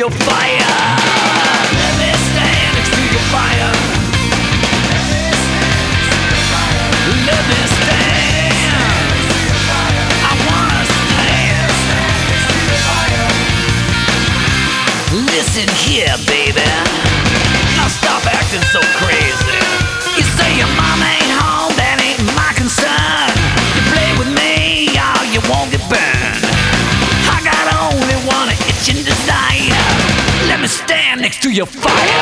your fire. Let me stand next to your fire. Let me stand. I wanna stand. Listen here, baby. Now stop acting so crazy. You say your mom ain't home, that ain't my concern. You play with me, oh, you won't get burned. I got only one itching desire. Let me stand next to your fire.